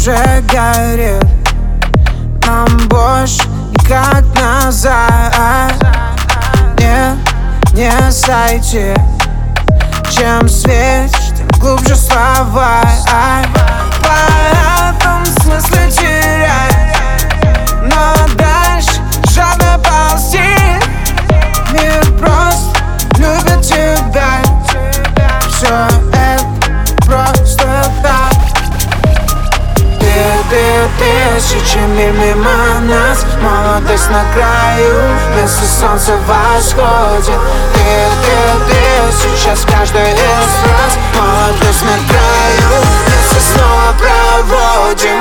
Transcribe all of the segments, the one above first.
уже горит. Нам больше никак назад не сойти. Чем светишь, тем глубже слова. Поэтому смысл терять, но дальше жадно ползти. Мир просто любит тебя. Все это просто так. Тысячи миль мимо нас, молодость на краю, вместо солнца восходит. Ты сейчас каждая из фраз, молодость на краю, вместе снова проводим.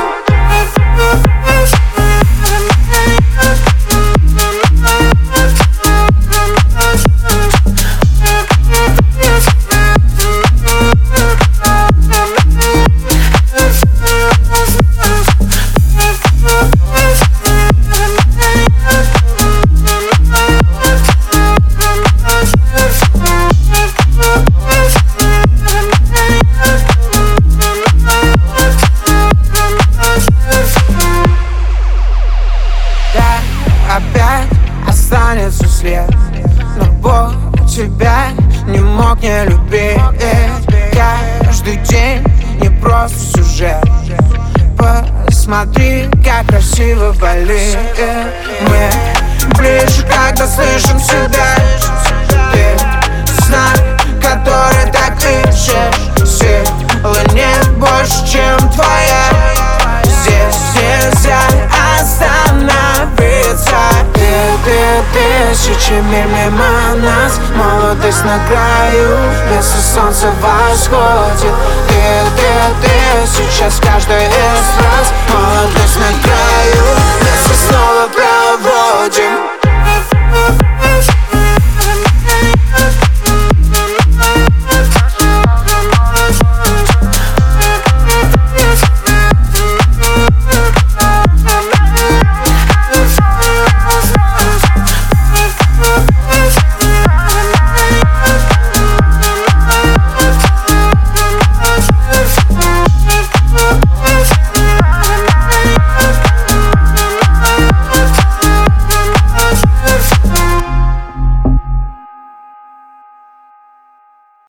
Опять останется след, но Бог тебя не мог не любить. Каждый день не просто сюжет. Посмотри, как красиво болит. Мы ближе, когда слышим себя. Ты знак, который так ищешь. Силы нет больше, чем твоя. Здесь нельзя остановиться. Тысячи миль мимо нас, молодость на краю, вместо солнца восходит. Ты сейчас каждая из фраз, молодость на краю.